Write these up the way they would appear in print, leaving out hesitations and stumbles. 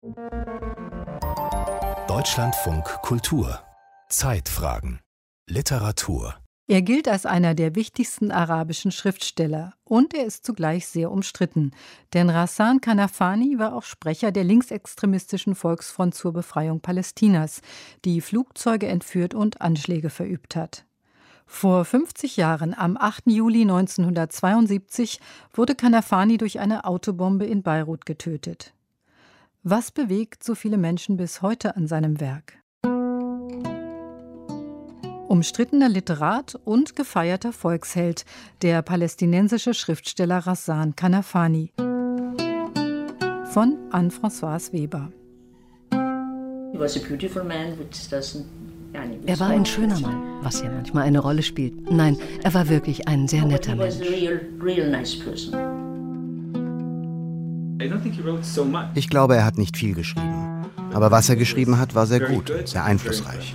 Deutschlandfunk Kultur. Zeitfragen. Literatur. Er gilt als einer der wichtigsten arabischen Schriftsteller und er ist zugleich sehr umstritten. Denn Ghassan Kanafani war auch Sprecher der linksextremistischen Volksfront zur Befreiung Palästinas, die Flugzeuge entführt und Anschläge verübt hat. Vor 50 Jahren, am 8. Juli 1972, wurde Kanafani durch eine Autobombe in Beirut getötet. Was bewegt so viele Menschen bis heute an seinem Werk? Umstrittener Literat und gefeierter Volksheld, der palästinensische Schriftsteller Ghassan Kanafani. Von Anne-Françoise Weber. Er war ein schöner Mann, was ja manchmal eine Rolle spielt. Nein, er war wirklich ein sehr netter Mensch. Ich glaube, er hat nicht viel geschrieben. Aber was er geschrieben hat, war sehr gut, sehr einflussreich.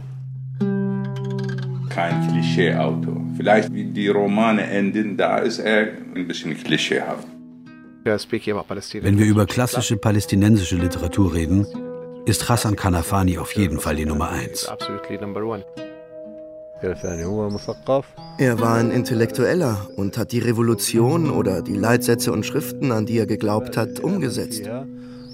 Kein Klischee-Autor. Vielleicht wie die Romane enden, da ist er ein bisschen klischeehaft. Wenn wir über klassische palästinensische Literatur reden, ist Ghassan Kanafani auf jeden Fall die Nummer 1. Er war ein Intellektueller und hat die Revolution oder die Leitsätze und Schriften, an die er geglaubt hat, umgesetzt. Er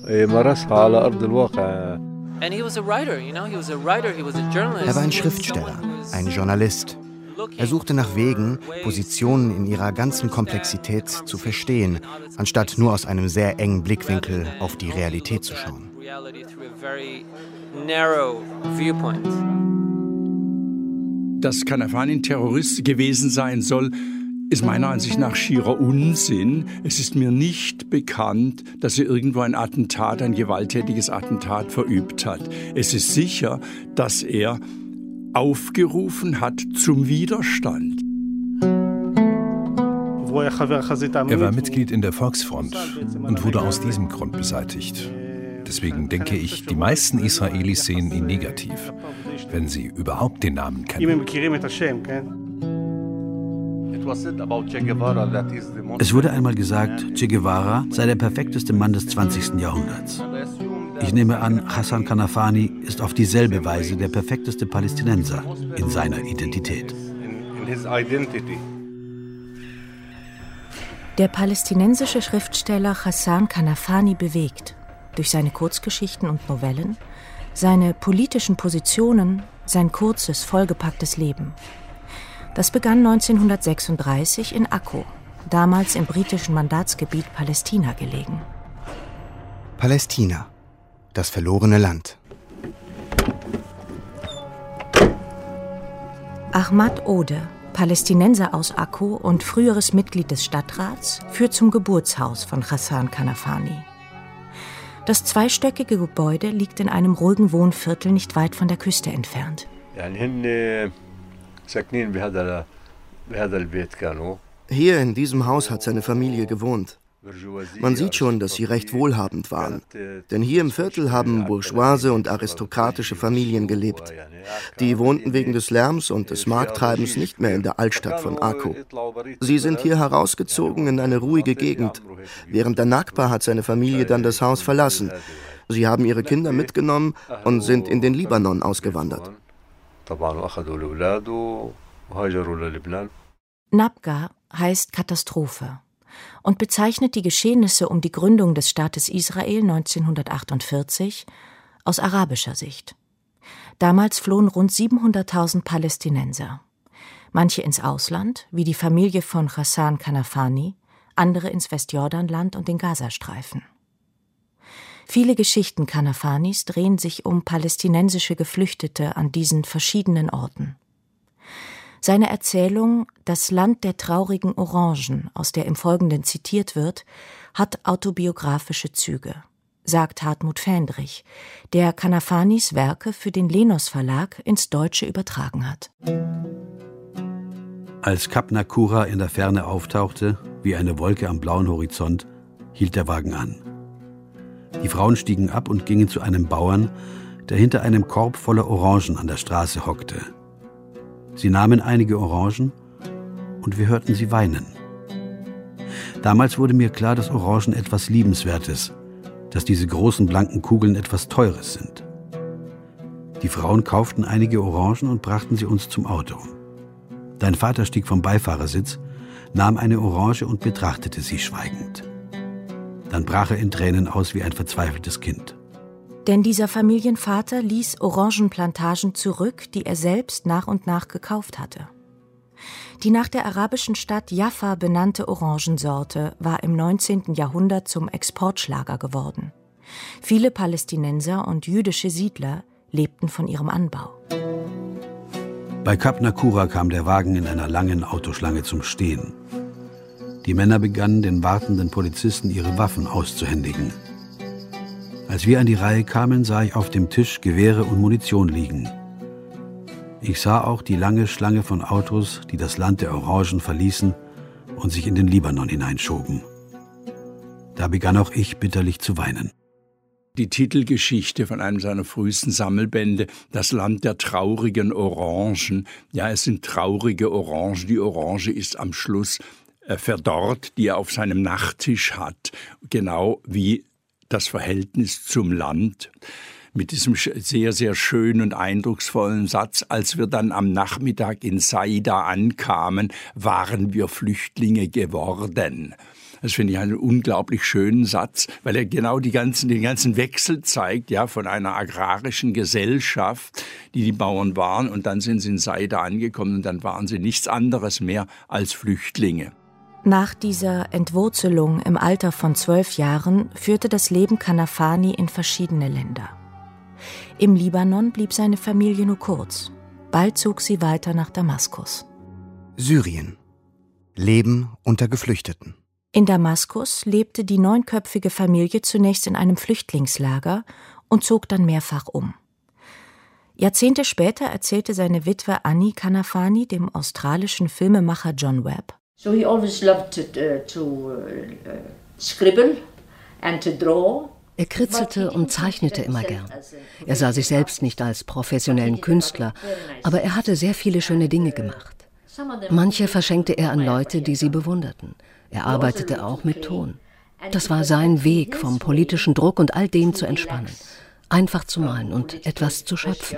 war ein Schriftsteller, ein Journalist. Er suchte nach Wegen, Positionen in ihrer ganzen Komplexität zu verstehen, anstatt nur aus einem sehr engen Blickwinkel auf die Realität zu schauen. Dass Kanafani ein Terrorist gewesen sein soll, ist meiner Ansicht nach schierer Unsinn. Es ist mir nicht bekannt, dass er irgendwo ein Attentat, ein gewalttätiges Attentat verübt hat. Es ist sicher, dass er aufgerufen hat zum Widerstand. Er war Mitglied in der Volksfront und wurde aus diesem Grund beseitigt. Deswegen denke ich, die meisten Israelis sehen ihn negativ, wenn sie überhaupt den Namen kennen. Es wurde einmal gesagt, Che Guevara sei der perfekteste Mann des 20. Jahrhunderts. Ich nehme an, Ghassan Kanafani ist auf dieselbe Weise der perfekteste Palästinenser in seiner Identität. Der palästinensische Schriftsteller Ghassan Kanafani bewegt durch seine Kurzgeschichten und Novellen, seine politischen Positionen, sein kurzes, vollgepacktes Leben. Das begann 1936 in Akko, damals im britischen Mandatsgebiet Palästina gelegen. Palästina, das verlorene Land. Ahmad Ode, Palästinenser aus Akko und früheres Mitglied des Stadtrats, führt zum Geburtshaus von Ghassan Kanafani. Das zweistöckige Gebäude liegt in einem ruhigen Wohnviertel nicht weit von der Küste entfernt. Hier in diesem Haus hat seine Familie gewohnt. Man sieht schon, dass sie recht wohlhabend waren. Denn hier im Viertel haben bourgeoise und aristokratische Familien gelebt. Die wohnten wegen des Lärms und des Markttreibens nicht mehr in der Altstadt von Akko. Sie sind hier herausgezogen in eine ruhige Gegend. Während der Nakba hat seine Familie dann das Haus verlassen. Sie haben ihre Kinder mitgenommen und sind in den Libanon ausgewandert. Nabga heißt Katastrophe und bezeichnet die Geschehnisse um die Gründung des Staates Israel 1948 aus arabischer Sicht. Damals flohen rund 700.000 Palästinenser. Manche ins Ausland, wie die Familie von Ghassan Kanafani, andere ins Westjordanland und den Gazastreifen. Viele Geschichten Kanafanis drehen sich um palästinensische Geflüchtete an diesen verschiedenen Orten. Seine Erzählung »Das Land der traurigen Orangen«, aus der im Folgenden zitiert wird, hat autobiografische Züge, sagt Hartmut Fähndrich, der Kanafanis Werke für den Lenos Verlag ins Deutsche übertragen hat. Als Kap Nakura in der Ferne auftauchte, wie eine Wolke am blauen Horizont, hielt der Wagen an. Die Frauen stiegen ab und gingen zu einem Bauern, der hinter einem Korb voller Orangen an der Straße hockte. Sie nahmen einige Orangen und wir hörten sie weinen. Damals wurde mir klar, dass Orangen etwas Liebenswertes, dass diese großen blanken Kugeln etwas Teures sind. Die Frauen kauften einige Orangen und brachten sie uns zum Auto. Dein Vater stieg vom Beifahrersitz, nahm eine Orange und betrachtete sie schweigend. Dann brach er in Tränen aus wie ein verzweifeltes Kind. Denn dieser Familienvater ließ Orangenplantagen zurück, die er selbst nach und nach gekauft hatte. Die nach der arabischen Stadt Jaffa benannte Orangensorte war im 19. Jahrhundert zum Exportschlager geworden. Viele Palästinenser und jüdische Siedler lebten von ihrem Anbau. Bei Kap Nakura kam der Wagen in einer langen Autoschlange zum Stehen. Die Männer begannen, den wartenden Polizisten ihre Waffen auszuhändigen. Als wir an die Reihe kamen, sah ich auf dem Tisch Gewehre und Munition liegen. Ich sah auch die lange Schlange von Autos, die das Land der Orangen verließen und sich in den Libanon hineinschoben. Da begann auch ich bitterlich zu weinen. Die Titelgeschichte von einem seiner frühesten Sammelbände, Das Land der traurigen Orangen. Ja, es sind traurige Orangen. Die Orange ist am Schluss verdorrt, die er auf seinem Nachttisch hat. Genau wie das Verhältnis zum Land. Mit diesem sehr, sehr schönen und eindrucksvollen Satz, als wir dann am Nachmittag in Saida ankamen, waren wir Flüchtlinge geworden. Das finde ich einen unglaublich schönen Satz, weil er genau den ganzen Wechsel zeigt, ja, von einer agrarischen Gesellschaft, die Bauern waren, und dann sind sie in Saida angekommen und dann waren sie nichts anderes mehr als Flüchtlinge. Nach dieser Entwurzelung im Alter von 12 Jahren führte das Leben Kanafani in verschiedene Länder. Im Libanon blieb seine Familie nur kurz. Bald zog sie weiter nach Damaskus. Syrien. Leben unter Geflüchteten. In Damaskus lebte die 9-köpfige Familie zunächst in einem Flüchtlingslager und zog dann mehrfach um. Jahrzehnte später erzählte seine Witwe Annie Kanafani dem australischen Filmemacher John Webb: So he always loved to scribble and to draw. Er kritzelte und zeichnete immer gern. Er sah sich selbst nicht als professionellen Künstler, aber er hatte sehr viele schöne Dinge gemacht. Manche verschenkte er an Leute, die sie bewunderten. Er arbeitete auch mit Ton. Das war sein Weg, vom politischen Druck und all dem zu entspannen. Einfach zu malen und etwas zu schöpfen.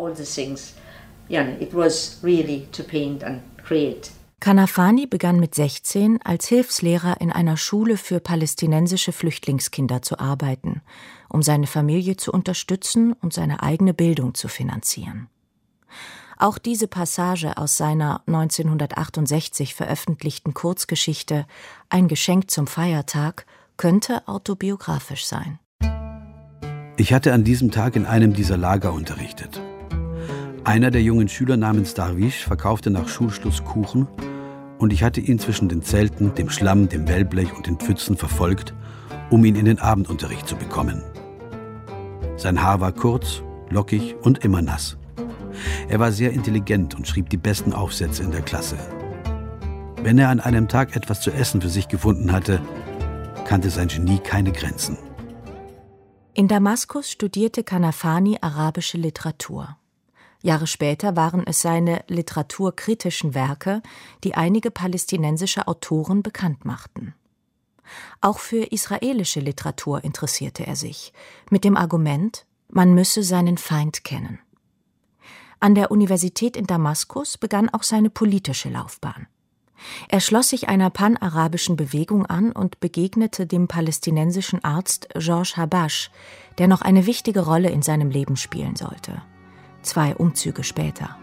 Kanafani begann mit 16 als Hilfslehrer in einer Schule für palästinensische Flüchtlingskinder zu arbeiten, um seine Familie zu unterstützen und seine eigene Bildung zu finanzieren. Auch diese Passage aus seiner 1968 veröffentlichten Kurzgeschichte »Ein Geschenk zum Feiertag« könnte autobiografisch sein. Ich hatte an diesem Tag in einem dieser Lager unterrichtet. Einer der jungen Schüler namens Darwish verkaufte nach Schulschluss Kuchen und ich hatte ihn zwischen den Zelten, dem Schlamm, dem Wellblech und den Pfützen verfolgt, um ihn in den Abendunterricht zu bekommen. Sein Haar war kurz, lockig und immer nass. Er war sehr intelligent und schrieb die besten Aufsätze in der Klasse. Wenn er an einem Tag etwas zu essen für sich gefunden hatte, kannte sein Genie keine Grenzen. In Damaskus studierte Kanafani arabische Literatur. Jahre später waren es seine literaturkritischen Werke, die einige palästinensische Autoren bekannt machten. Auch für israelische Literatur interessierte er sich, mit dem Argument, man müsse seinen Feind kennen. An der Universität in Damaskus begann auch seine politische Laufbahn. Er schloss sich einer panarabischen Bewegung an und begegnete dem palästinensischen Arzt Georges Habash, der noch eine wichtige Rolle in seinem Leben spielen sollte. 2 Umzüge später.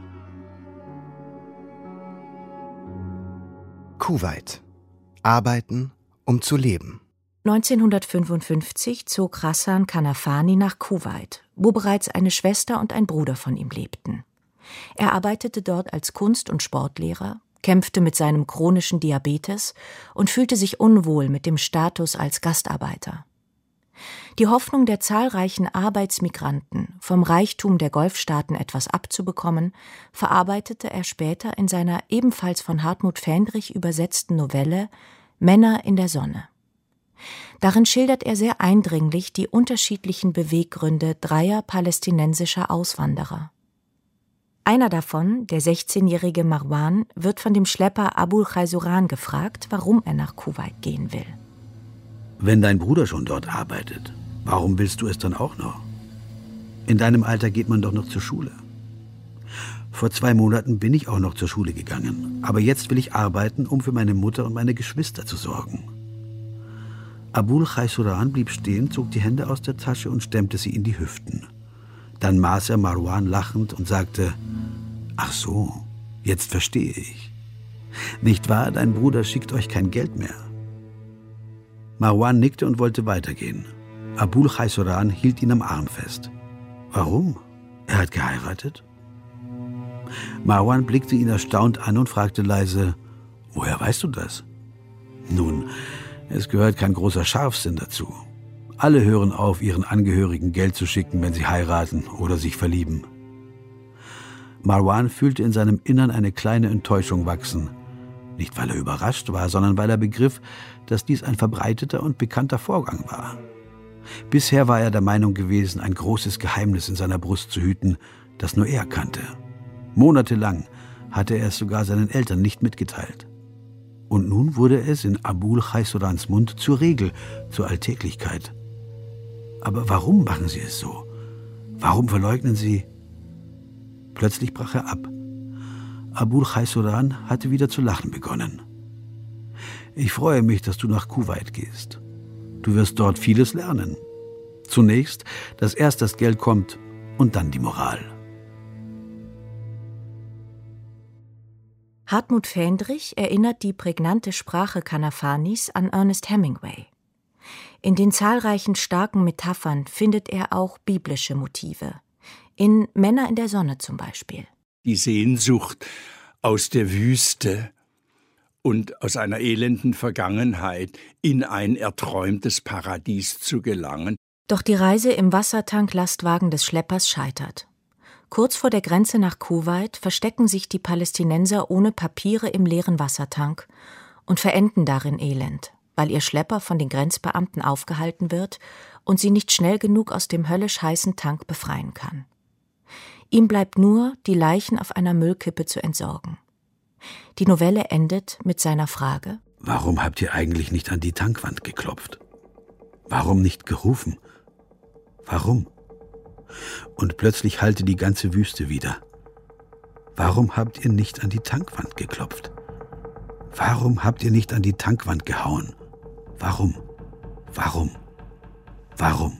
Kuwait. Arbeiten, um zu leben. 1955 zog Ghassan Kanafani nach Kuwait, wo bereits eine Schwester und ein Bruder von ihm lebten. Er arbeitete dort als Kunst- und Sportlehrer, kämpfte mit seinem chronischen Diabetes und fühlte sich unwohl mit dem Status als Gastarbeiter. Die Hoffnung der zahlreichen Arbeitsmigranten, vom Reichtum der Golfstaaten etwas abzubekommen, verarbeitete er später in seiner ebenfalls von Hartmut Fendrich übersetzten Novelle »Männer in der Sonne«. Darin schildert er sehr eindringlich die unterschiedlichen Beweggründe 3 palästinensischer Auswanderer. Einer davon, der 16-jährige Marwan, wird von dem Schlepper Abul Chaysuran gefragt, warum er nach Kuwait gehen will. Wenn dein Bruder schon dort arbeitet, warum willst du es dann auch noch? In deinem Alter geht man doch noch zur Schule. Vor 2 Monaten bin ich auch noch zur Schule gegangen. Aber jetzt will ich arbeiten, um für meine Mutter und meine Geschwister zu sorgen. Abul Chaysuran blieb stehen, zog die Hände aus der Tasche und stemmte sie in die Hüften. Dann maß er Marwan lachend und sagte: »Ach so, jetzt verstehe ich. Nicht wahr, dein Bruder schickt euch kein Geld mehr?« Marwan nickte und wollte weitergehen. Abul Chaysuran hielt ihn am Arm fest. »Warum? Er hat geheiratet?« Marwan blickte ihn erstaunt an und fragte leise: »Woher weißt du das?« »Nun, es gehört kein großer Scharfsinn dazu. Alle hören auf, ihren Angehörigen Geld zu schicken, wenn sie heiraten oder sich verlieben.« Marwan fühlte in seinem Innern eine kleine Enttäuschung wachsen. Nicht, weil er überrascht war, sondern weil er begriff, dass dies ein verbreiteter und bekannter Vorgang war. Bisher war er der Meinung gewesen, ein großes Geheimnis in seiner Brust zu hüten, das nur er kannte. Monatelang hatte er es sogar seinen Eltern nicht mitgeteilt. Und nun wurde es in Abul Chaysurans Mund zur Regel, zur Alltäglichkeit. Aber warum machen sie es so? Warum verleugnen sie? Plötzlich brach er ab. Abul Chaysuran hatte wieder zu lachen begonnen. »Ich freue mich, dass du nach Kuwait gehst. Du wirst dort vieles lernen. Zunächst, dass erst das Geld kommt und dann die Moral.« Hartmut Fendrich erinnert die prägnante Sprache Kanafanis an Ernest Hemingway. In den zahlreichen starken Metaphern findet er auch biblische Motive. In »Männer in der Sonne« zum Beispiel. Die Sehnsucht aus der Wüste und aus einer elenden Vergangenheit in ein erträumtes Paradies zu gelangen. Doch die Reise im Wassertanklastwagen des Schleppers scheitert. Kurz vor der Grenze nach Kuwait verstecken sich die Palästinenser ohne Papiere im leeren Wassertank und verenden darin elend, weil ihr Schlepper von den Grenzbeamten aufgehalten wird und sie nicht schnell genug aus dem höllisch heißen Tank befreien kann. Ihm bleibt nur, die Leichen auf einer Müllkippe zu entsorgen. Die Novelle endet mit seiner Frage: Warum habt ihr eigentlich nicht an die Tankwand geklopft? Warum nicht gerufen? Warum? Und plötzlich hallte die ganze Wüste wieder. Warum habt ihr nicht an die Tankwand geklopft? Warum habt ihr nicht an die Tankwand gehauen? Warum? Warum? Warum?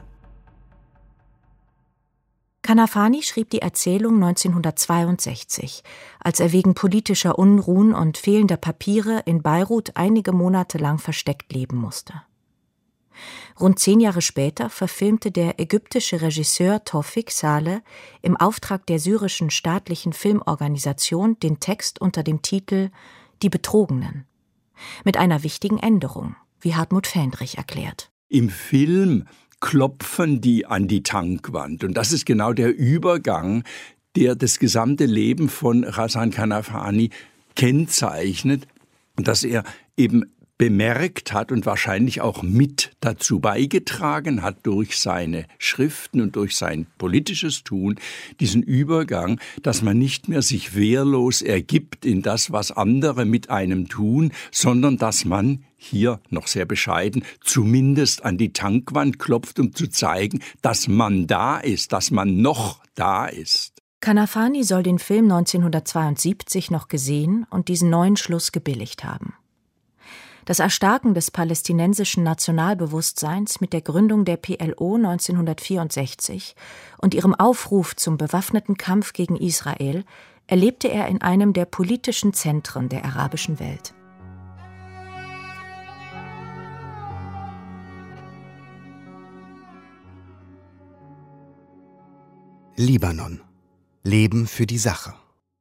Kanafani schrieb die Erzählung 1962, als er wegen politischer Unruhen und fehlender Papiere in Beirut einige Monate lang versteckt leben musste. Rund 10 Jahre später verfilmte der ägyptische Regisseur Tawfik Saleh im Auftrag der syrischen staatlichen Filmorganisation den Text unter dem Titel »Die Betrogenen«. Mit einer wichtigen Änderung, wie Hartmut Fendrich erklärt. Im Film klopfen die an die Tankwand. Und das ist genau der Übergang, der das gesamte Leben von Ghassan Kanafani kennzeichnet, dass er eben bemerkt hat und wahrscheinlich auch mit dazu beigetragen hat durch seine Schriften und durch sein politisches Tun, diesen Übergang, dass man nicht mehr sich wehrlos ergibt in das, was andere mit einem tun, sondern dass man hier noch sehr bescheiden, zumindest an die Tankwand klopft, um zu zeigen, dass man da ist, dass man noch da ist. Kanafani soll den Film 1972 noch gesehen und diesen neuen Schluss gebilligt haben. Das Erstarken des palästinensischen Nationalbewusstseins mit der Gründung der PLO 1964 und ihrem Aufruf zum bewaffneten Kampf gegen Israel erlebte er in einem der politischen Zentren der arabischen Welt. Libanon. Leben für die Sache.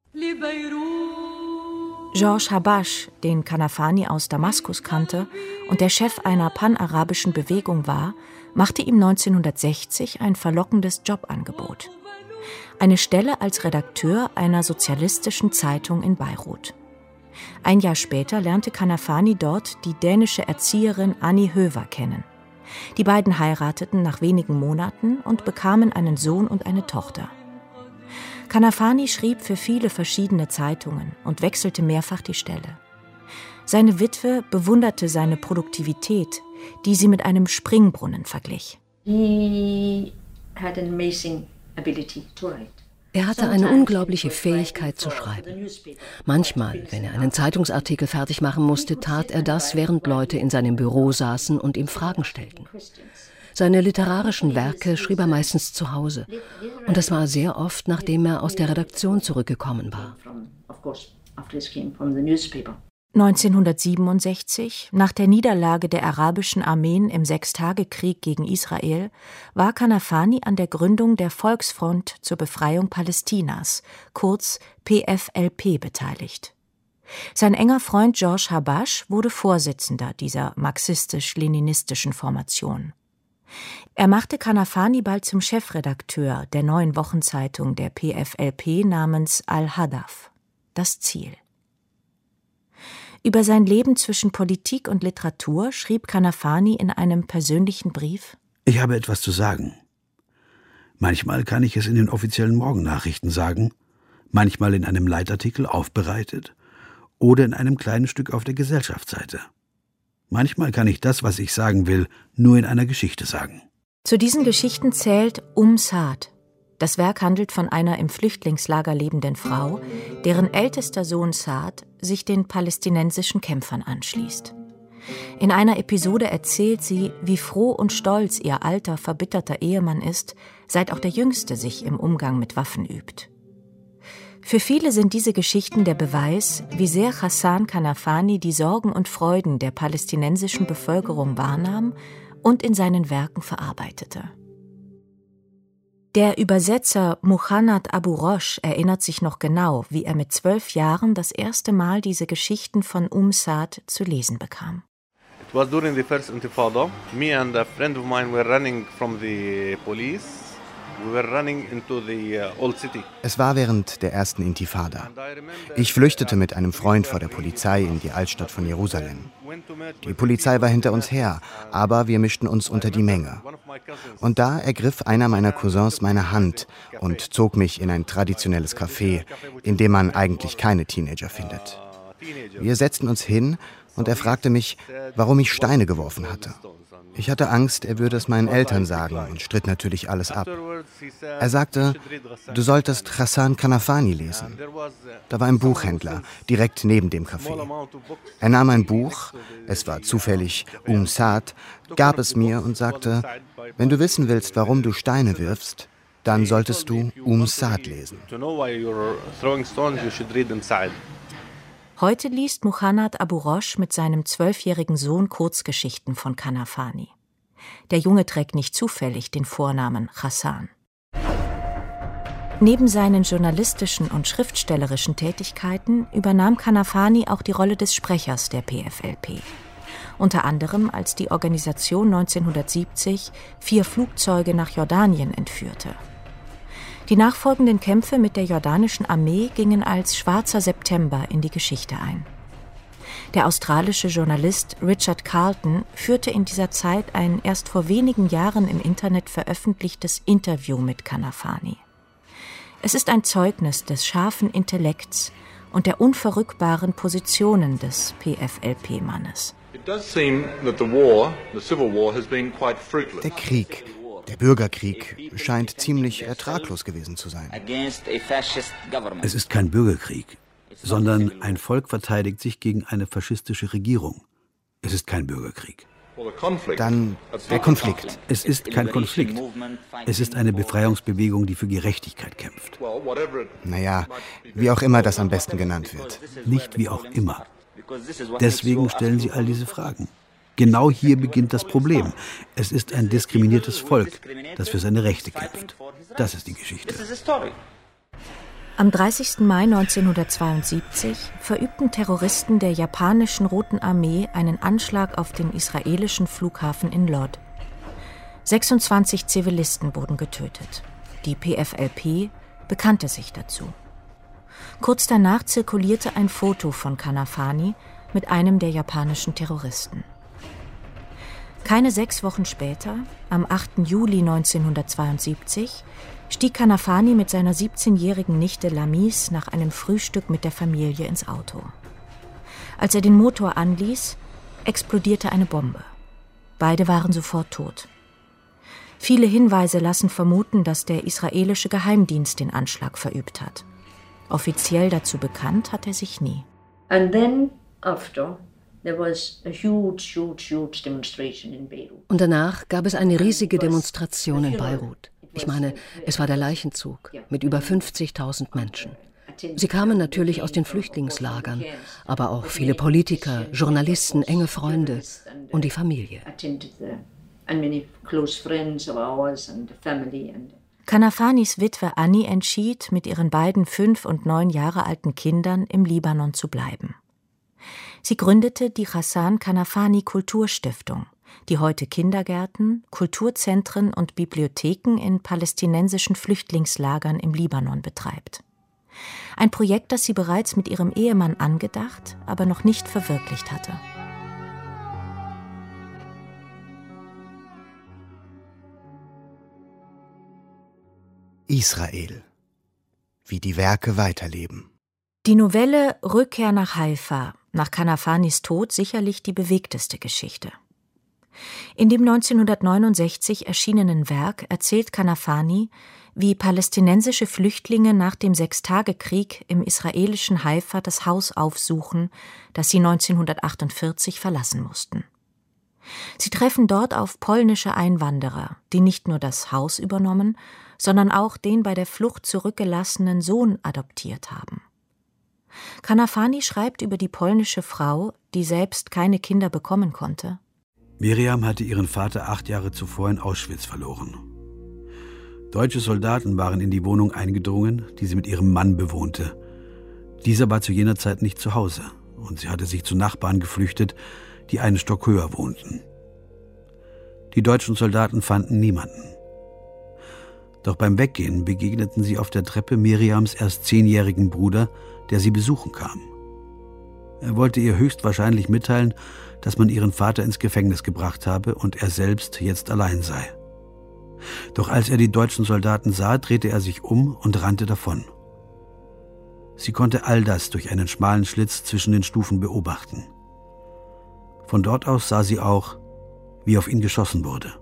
Georges Habash, den Kanafani aus Damaskus kannte und der Chef einer panarabischen Bewegung war, machte ihm 1960 ein verlockendes Jobangebot. Eine Stelle als Redakteur einer sozialistischen Zeitung in Beirut. Ein Jahr später lernte Kanafani dort die dänische Erzieherin Annie Höver kennen. Die beiden heirateten nach wenigen Monaten und bekamen einen Sohn und eine Tochter. Kanafani schrieb für viele verschiedene Zeitungen und wechselte mehrfach die Stelle. Seine Witwe bewunderte seine Produktivität, die sie mit einem Springbrunnen verglich. Er hatte eine unglaubliche Fähigkeit zu schreiben. Manchmal, wenn er einen Zeitungsartikel fertig machen musste, tat er das, während Leute in seinem Büro saßen und ihm Fragen stellten. Seine literarischen Werke schrieb er meistens zu Hause. Und das war sehr oft, nachdem er aus der Redaktion zurückgekommen war. 1967, nach der Niederlage der arabischen Armeen im Sechstagekrieg gegen Israel, war Kanafani an der Gründung der Volksfront zur Befreiung Palästinas, kurz PFLP, beteiligt. Sein enger Freund George Habash wurde Vorsitzender dieser marxistisch-leninistischen Formation. Er machte Kanafani bald zum Chefredakteur der neuen Wochenzeitung der PFLP namens Al-Hadaf, das Ziel. Über sein Leben zwischen Politik und Literatur schrieb Kanafani in einem persönlichen Brief: Ich habe etwas zu sagen. Manchmal kann ich es in den offiziellen Morgennachrichten sagen, manchmal in einem Leitartikel aufbereitet oder in einem kleinen Stück auf der Gesellschaftsseite. Manchmal kann ich das, was ich sagen will, nur in einer Geschichte sagen. Zu diesen Geschichten zählt Saad. Das Werk handelt von einer im Flüchtlingslager lebenden Frau, deren ältester Sohn Saad sich den palästinensischen Kämpfern anschließt. In einer Episode erzählt sie, wie froh und stolz ihr alter, verbitterter Ehemann ist, seit auch der Jüngste sich im Umgang mit Waffen übt. Für viele sind diese Geschichten der Beweis, wie sehr Ghassan Kanafani die Sorgen und Freuden der palästinensischen Bevölkerung wahrnahm und in seinen Werken verarbeitete. Der Übersetzer Muhannad Abu Rosh erinnert sich noch genau, wie er mit 12 Jahren das erste Mal diese Geschichten von Saad zu lesen bekam. It was during the first Intifada. Me and a friend of mine were running from the police. We were running into the old city. Es war während der ersten Intifada. Ich flüchtete mit einem Freund vor der Polizei in die Altstadt von Jerusalem. Die Polizei war hinter uns her, aber wir mischten uns unter die Menge. Und da ergriff einer meiner Cousins meine Hand und zog mich in ein traditionelles Café, in dem man eigentlich keine Teenager findet. Wir setzten uns hin und er fragte mich, warum ich Steine geworfen hatte. Ich hatte Angst, er würde es meinen Eltern sagen und stritt natürlich alles ab. Er sagte, du solltest Ghassan Kanafani lesen. Da war ein Buchhändler, direkt neben dem Café. Er nahm ein Buch, es war zufällig Saad, gab es mir und sagte, wenn du wissen willst, warum du Steine wirfst, dann solltest du Saad lesen. Heute liest Muhannad Abu Rosh mit seinem 12-jährigen Sohn Kurzgeschichten von Kanafani. Der Junge trägt nicht zufällig den Vornamen Ghassan. Neben seinen journalistischen und schriftstellerischen Tätigkeiten übernahm Kanafani auch die Rolle des Sprechers der PFLP. Unter anderem, als die Organisation 1970 4 Flugzeuge nach Jordanien entführte. Die nachfolgenden Kämpfe mit der jordanischen Armee gingen als Schwarzer September in die Geschichte ein. Der australische Journalist Richard Carlton führte in dieser Zeit ein erst vor wenigen Jahren im Internet veröffentlichtes Interview mit Kanafani. Es ist ein Zeugnis des scharfen Intellekts und der unverrückbaren Positionen des PFLP-Mannes. Der Krieg, der Bürgerkrieg, scheint ziemlich ertraglos gewesen zu sein. Es ist kein Bürgerkrieg, sondern ein Volk verteidigt sich gegen eine faschistische Regierung. Es ist kein Bürgerkrieg. Dann der Konflikt. Es ist kein Konflikt. Es ist eine Befreiungsbewegung, die für Gerechtigkeit kämpft. Naja, wie auch immer das am besten genannt wird. Nicht wie auch immer. Deswegen stellen Sie all diese Fragen. Genau hier beginnt das Problem. Es ist ein diskriminiertes Volk, das für seine Rechte kämpft. Das ist die Geschichte. Am 30. Mai 1972 verübten Terroristen der japanischen Roten Armee einen Anschlag auf den israelischen Flughafen in Lod. 26 Zivilisten wurden getötet. Die PFLP bekannte sich dazu. Kurz danach zirkulierte ein Foto von Kanafani mit einem der japanischen Terroristen. Keine 6 Wochen später, am 8. Juli 1972, stieg Kanafani mit seiner 17-jährigen Nichte Lamis nach einem Frühstück mit der Familie ins Auto. Als er den Motor anließ, explodierte eine Bombe. Beide waren sofort tot. Viele Hinweise lassen vermuten, dass der israelische Geheimdienst den Anschlag verübt hat. Offiziell dazu bekannt hat er sich nie. And then after there was a huge demonstration in Beirut. Und danach gab es eine riesige Demonstration in Beirut. Ich meine, es war der Leichenzug mit über 50.000 Menschen. Sie kamen natürlich aus den Flüchtlingslagern, aber auch viele Politiker, Journalisten, enge Freunde und die Familie. Kanafanis Witwe Annie entschied, mit ihren beiden 5 und 9 Jahre alten Kindern im Libanon zu bleiben. Sie gründete die Ghassan Kanafani Kulturstiftung, die heute Kindergärten, Kulturzentren und Bibliotheken in palästinensischen Flüchtlingslagern im Libanon betreibt. Ein Projekt, das sie bereits mit ihrem Ehemann angedacht, aber noch nicht verwirklicht hatte. Israel. Wie die Werke weiterleben. Die Novelle Rückkehr nach Haifa, nach Kanafanis Tod sicherlich die bewegteste Geschichte. In dem 1969 erschienenen Werk erzählt Kanafani, wie palästinensische Flüchtlinge nach dem Sechstagekrieg im israelischen Haifa das Haus aufsuchen, das sie 1948 verlassen mussten. Sie treffen dort auf polnische Einwanderer, die nicht nur das Haus übernommen, sondern auch den bei der Flucht zurückgelassenen Sohn adoptiert haben. Kanafani schreibt über die polnische Frau, die selbst keine Kinder bekommen konnte. Miriam hatte ihren Vater 8 Jahre zuvor in Auschwitz verloren. Deutsche Soldaten waren in die Wohnung eingedrungen, die sie mit ihrem Mann bewohnte. Dieser war zu jener Zeit nicht zu Hause und sie hatte sich zu Nachbarn geflüchtet, die einen Stock höher wohnten. Die deutschen Soldaten fanden niemanden. Doch beim Weggehen begegneten sie auf der Treppe Miriams erst 10-jährigen Bruder, der sie besuchen kam. Er wollte ihr höchstwahrscheinlich mitteilen, dass man ihren Vater ins Gefängnis gebracht habe und er selbst jetzt allein sei. Doch als er die deutschen Soldaten sah, drehte er sich um und rannte davon. Sie konnte all das durch einen schmalen Schlitz zwischen den Stufen beobachten. Von dort aus sah sie auch, wie auf ihn geschossen wurde.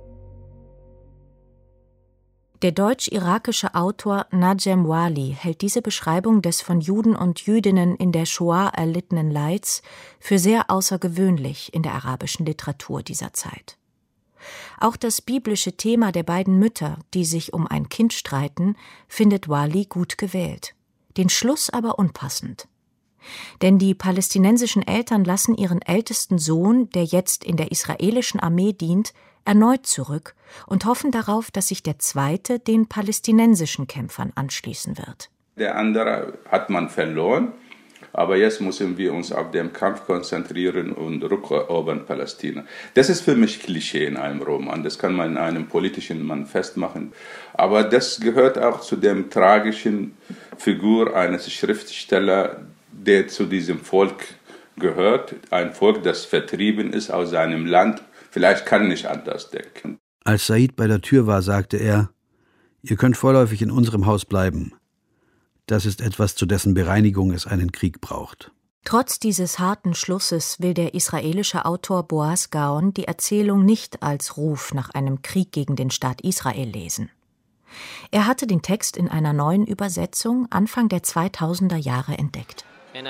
Der deutsch-irakische Autor Najem Wali hält diese Beschreibung des von Juden und Jüdinnen in der Shoah erlittenen Leids für sehr außergewöhnlich in der arabischen Literatur dieser Zeit. Auch das biblische Thema der beiden Mütter, die sich um ein Kind streiten, findet Wali gut gewählt, den Schluss aber unpassend. Denn die palästinensischen Eltern lassen ihren ältesten Sohn, der jetzt in der israelischen Armee dient, erneut zurück und hoffen darauf, dass sich der Zweite den palästinensischen Kämpfern anschließen wird. Der andere hat man verloren, aber jetzt müssen wir uns auf den Kampf konzentrieren und rückerobern Palästina. Das ist für mich Klischee in einem Roman, das kann man in einem politischen Mann festmachen. Aber das gehört auch zu der tragischen Figur eines Schriftstellers, der zu diesem Volk gehört, ein Volk, das vertrieben ist aus seinem Land. Vielleicht kann nicht anders denken. Als Said bei der Tür war, sagte er, ihr könnt vorläufig in unserem Haus bleiben. Das ist etwas, zu dessen Bereinigung es einen Krieg braucht. Trotz dieses harten Schlusses will der israelische Autor Boaz Gaon die Erzählung nicht als Ruf nach einem Krieg gegen den Staat Israel lesen. Er hatte den Text in einer neuen Übersetzung Anfang der 2000er Jahre entdeckt.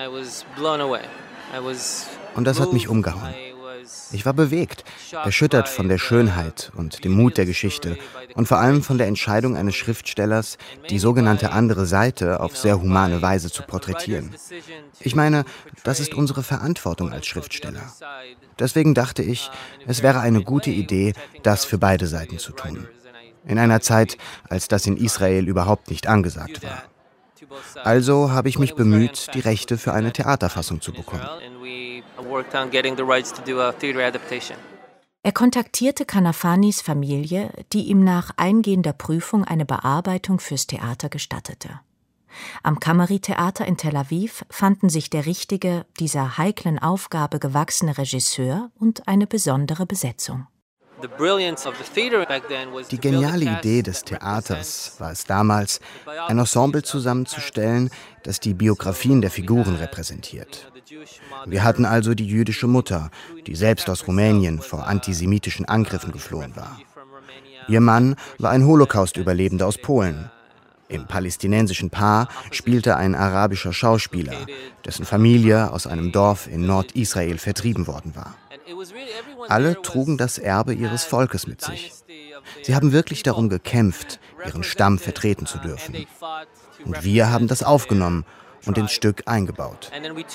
Und das hat mich umgehauen. Ich war bewegt, erschüttert von der Schönheit und dem Mut der Geschichte und vor allem von der Entscheidung eines Schriftstellers, die sogenannte andere Seite auf sehr humane Weise zu porträtieren. Ich meine, das ist unsere Verantwortung als Schriftsteller. Deswegen dachte ich, es wäre eine gute Idee, das für beide Seiten zu tun. In einer Zeit, als das in Israel überhaupt nicht angesagt war. Also habe ich mich bemüht, die Rechte für eine Theaterfassung zu bekommen. Er kontaktierte Kanafanis Familie, die ihm nach eingehender Prüfung eine Bearbeitung fürs Theater gestattete. Am Kammerietheater in Tel Aviv fanden sich der richtige, dieser heiklen Aufgabe gewachsene Regisseur und eine besondere Besetzung. Die geniale Idee des Theaters war es damals, ein Ensemble zusammenzustellen, das die Biografien der Figuren repräsentiert. Wir hatten also die jüdische Mutter, die selbst aus Rumänien vor antisemitischen Angriffen geflohen war. Ihr Mann war ein Holocaust-Überlebender aus Polen. Im palästinensischen Paar spielte ein arabischer Schauspieler, dessen Familie aus einem Dorf in Nordisrael vertrieben worden war. Alle trugen das Erbe ihres Volkes mit sich. Sie haben wirklich darum gekämpft, ihren Stamm vertreten zu dürfen. Und wir haben das aufgenommen und ins Stück eingebaut.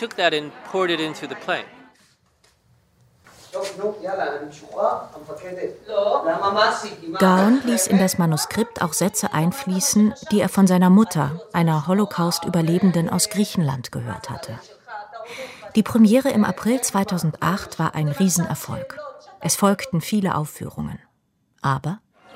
Gaon ließ in das Manuskript auch Sätze einfließen, die er von seiner Mutter, einer Holocaust-Überlebenden aus Griechenland, gehört hatte. Die Premiere im April 2008 war ein Riesenerfolg. Es folgten viele Aufführungen. Aber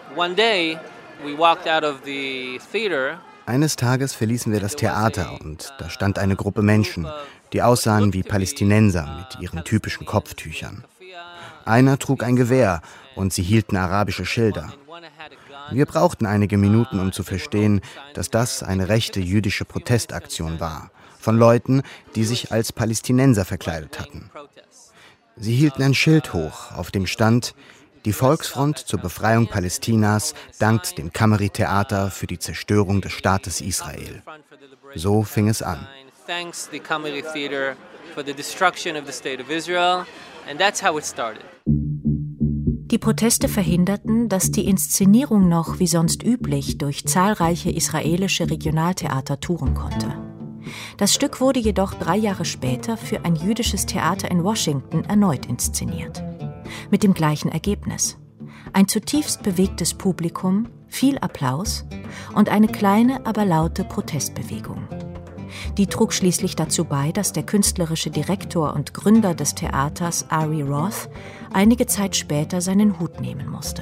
eines Tages verließen wir das Theater und da stand eine Gruppe Menschen, die aussahen wie Palästinenser mit ihren typischen Kopftüchern. Einer trug ein Gewehr und sie hielten arabische Schilder. Wir brauchten einige Minuten, um zu verstehen, dass das eine rechte jüdische Protestaktion war, von Leuten, die sich als Palästinenser verkleidet hatten. Sie hielten ein Schild hoch, auf dem stand: Die Volksfront zur Befreiung Palästinas dankt dem Cameri-Theater für die Zerstörung des Staates Israel. So fing es an. Die Proteste verhinderten, dass die Inszenierung noch wie sonst üblich durch zahlreiche israelische Regionaltheater touren konnte. Das Stück wurde jedoch 3 Jahre später für ein jüdisches Theater in Washington erneut inszeniert. Mit dem gleichen Ergebnis: ein zutiefst bewegtes Publikum, viel Applaus und eine kleine, aber laute Protestbewegung. Die trug schließlich dazu bei, dass der künstlerische Direktor und Gründer des Theaters, Ari Roth, einige Zeit später seinen Hut nehmen musste.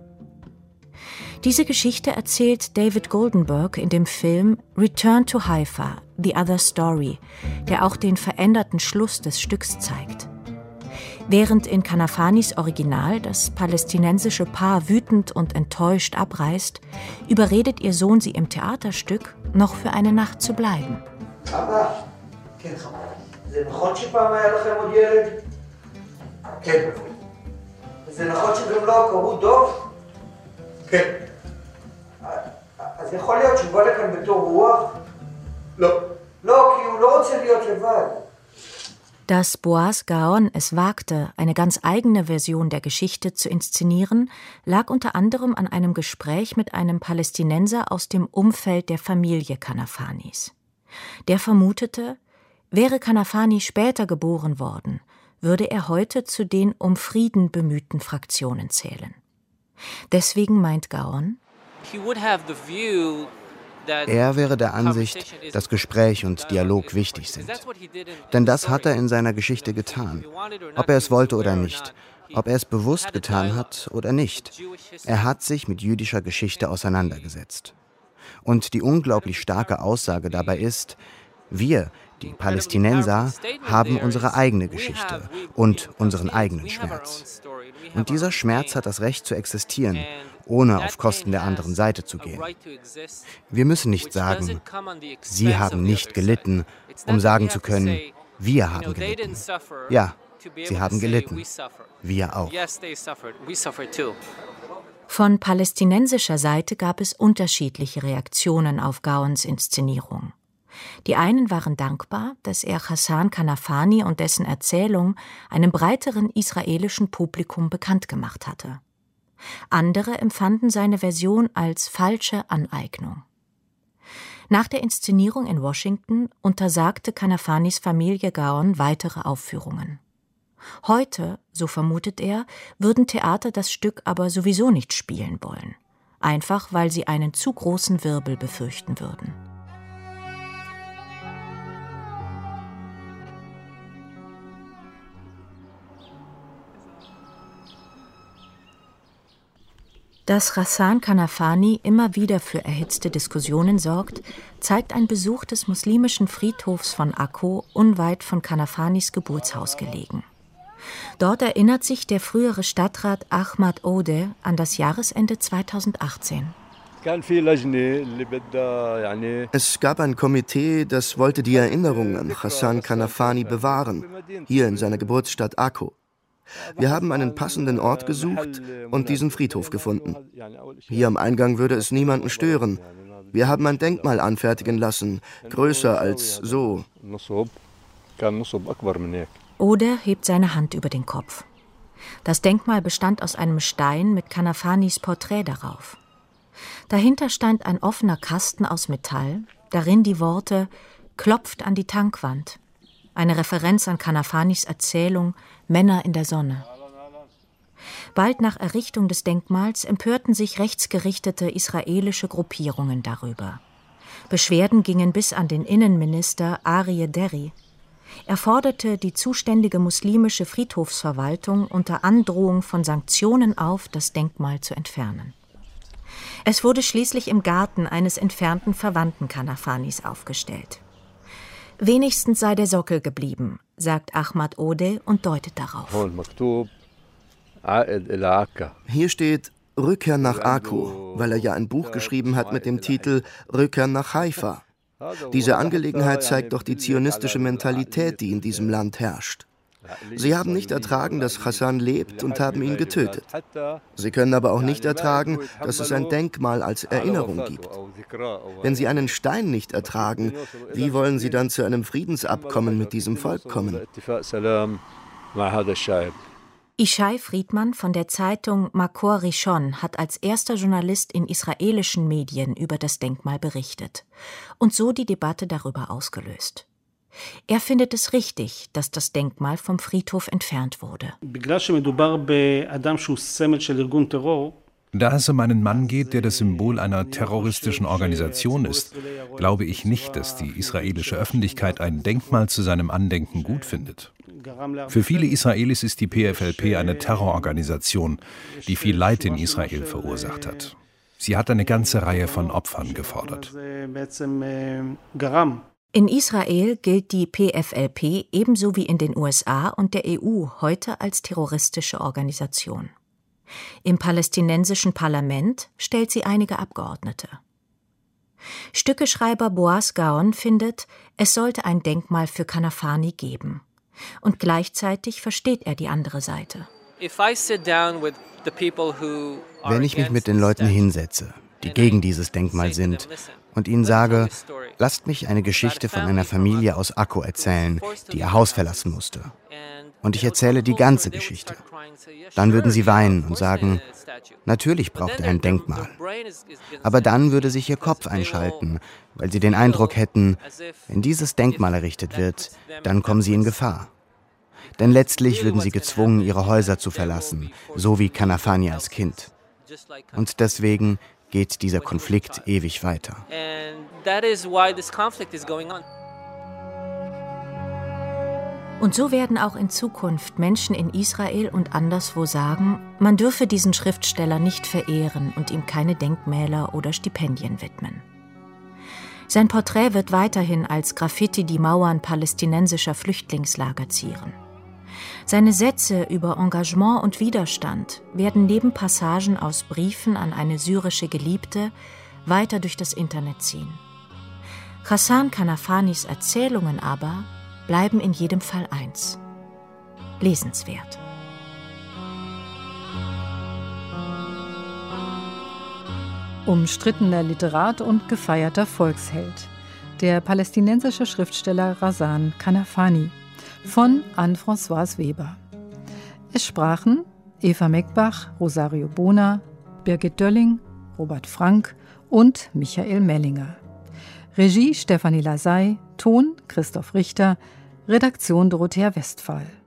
Diese Geschichte erzählt David Goldenberg in dem Film Return to Haifa, The Other Story, der auch den veränderten Schluss des Stücks zeigt. Während in Kanafanis Original das palästinensische Paar wütend und enttäuscht abreist, überredet ihr Sohn sie im Theaterstück, noch für eine Nacht zu bleiben. אבא, כן, זה נכון שפעם היה לכם עוד ילד? כן. זה נכון שגם לא קראו דוב? כן. אז יכול להיות שהוא בא לכאן בתור רוח? לא. לא, כי הוא לא רוצה להיות לבד. Dass Boaz Gaon es wagte, eine ganz eigene Version der Geschichte zu inszenieren, lag unter anderem an einem Gespräch mit einem Palästinenser aus dem Umfeld der Familie Kanafanis. Der vermutete, wäre Kanafani später geboren worden, würde er heute zu den um Frieden bemühten Fraktionen zählen. Deswegen meint Gaon, er wäre der Ansicht, dass Gespräch und Dialog wichtig sind. Denn das hat er in seiner Geschichte getan, ob er es wollte oder nicht, ob er es bewusst getan hat oder nicht. Er hat sich mit jüdischer Geschichte auseinandergesetzt. Und die unglaublich starke Aussage dabei ist: Wir, die Palästinenser, haben unsere eigene Geschichte und unseren eigenen Schmerz. Und dieser Schmerz hat das Recht zu existieren, ohne auf Kosten der anderen Seite zu gehen. Wir müssen nicht sagen, sie haben nicht gelitten, um sagen zu können, wir haben gelitten. Ja, sie haben gelitten. Wir auch. Von palästinensischer Seite gab es unterschiedliche Reaktionen auf Gaons Inszenierung. Die einen waren dankbar, dass er Hassan Kanafani und dessen Erzählung einem breiteren israelischen Publikum bekannt gemacht hatte. Andere empfanden seine Version als falsche Aneignung. Nach der Inszenierung in Washington untersagte Kanafanis Familie Gaon weitere Aufführungen. Heute, so vermutet er, würden Theater das Stück aber sowieso nicht spielen wollen. Einfach, weil sie einen zu großen Wirbel befürchten würden. Dass Hassan Kanafani immer wieder für erhitzte Diskussionen sorgt, zeigt ein Besuch des muslimischen Friedhofs von Akko, unweit von Kanafanis Geburtshaus gelegen. Dort erinnert sich der frühere Stadtrat Ahmad Odeh an das Jahresende 2018. Es gab ein Komitee, das wollte die Erinnerung an Hassan Kanafani bewahren, hier in seiner Geburtsstadt Akko. Wir haben einen passenden Ort gesucht und diesen Friedhof gefunden. Hier am Eingang würde es niemanden stören. Wir haben ein Denkmal anfertigen lassen, größer als so. Odeh hebt seine Hand über den Kopf. Das Denkmal bestand aus einem Stein mit Kanafanis Porträt darauf. Dahinter stand ein offener Kasten aus Metall, darin die Worte »Klopft an die Tankwand«, eine Referenz an Kanafanis Erzählung »Männer in der Sonne«. Bald nach Errichtung des Denkmals empörten sich rechtsgerichtete israelische Gruppierungen darüber. Beschwerden gingen bis an den Innenminister Aryeh Deri. Er forderte die zuständige muslimische Friedhofsverwaltung unter Androhung von Sanktionen auf, das Denkmal zu entfernen. Es wurde schließlich im Garten eines entfernten Verwandten Kanafanis aufgestellt. Wenigstens sei der Sockel geblieben, sagt Ahmad Odeh und deutet darauf. Hier steht Rückkehr nach Akko, weil er ja ein Buch geschrieben hat mit dem Titel Rückkehr nach Haifa. Diese Angelegenheit zeigt doch die zionistische Mentalität, die in diesem Land herrscht. Sie haben nicht ertragen, dass Hassan lebt und haben ihn getötet. Sie können aber auch nicht ertragen, dass es ein Denkmal als Erinnerung gibt. Wenn Sie einen Stein nicht ertragen, wie wollen Sie dann zu einem Friedensabkommen mit diesem Volk kommen? Ishai Friedman von der Zeitung Makor Rishon hat als erster Journalist in israelischen Medien über das Denkmal berichtet und so die Debatte darüber ausgelöst. Er findet es richtig, dass das Denkmal vom Friedhof entfernt wurde. Da es um einen Mann geht, der das Symbol einer terroristischen Organisation ist, glaube ich nicht, dass die israelische Öffentlichkeit ein Denkmal zu seinem Andenken gut findet. Für viele Israelis ist die PFLP eine Terrororganisation, die viel Leid in Israel verursacht hat. Sie hat eine ganze Reihe von Opfern gefordert. In Israel gilt die PFLP ebenso wie in den USA und der EU heute als terroristische Organisation. Im palästinensischen Parlament stellt sie einige Abgeordnete. Stückeschreiber Boaz Gaon findet, es sollte ein Denkmal für Kanafani geben. Und gleichzeitig versteht er die andere Seite. Wenn ich mich mit den Leuten hinsetze, die gegen dieses Denkmal sind, und ihnen sage, lasst mich eine Geschichte von einer Familie aus Akko erzählen, die ihr Haus verlassen musste. Und ich erzähle die ganze Geschichte. Dann würden sie weinen und sagen, natürlich braucht er ein Denkmal. Aber dann würde sich ihr Kopf einschalten, weil sie den Eindruck hätten, wenn dieses Denkmal errichtet wird, dann kommen sie in Gefahr. Denn letztlich würden sie gezwungen, ihre Häuser zu verlassen, so wie Kanafani als Kind. Und deswegen geht dieser Konflikt ewig weiter. Und so werden auch in Zukunft Menschen in Israel und anderswo sagen, man dürfe diesen Schriftsteller nicht verehren und ihm keine Denkmäler oder Stipendien widmen. Sein Porträt wird weiterhin als Graffiti die Mauern palästinensischer Flüchtlingslager zieren. Seine Sätze über Engagement und Widerstand werden neben Passagen aus Briefen an eine syrische Geliebte weiter durch das Internet ziehen. Hassan Kanafanis Erzählungen aber bleiben in jedem Fall eins: lesenswert. Umstrittener Literat und gefeierter Volksheld. Der palästinensische Schriftsteller Ghassan Kanafani von Anne-Françoise Weber. Es sprachen Eva Meckbach, Rosario Bona, Birgit Dölling, Robert Frank und Michael Mellinger. Regie Stefanie Lasey, Ton Christoph Richter, Redaktion Dorothea Westphal.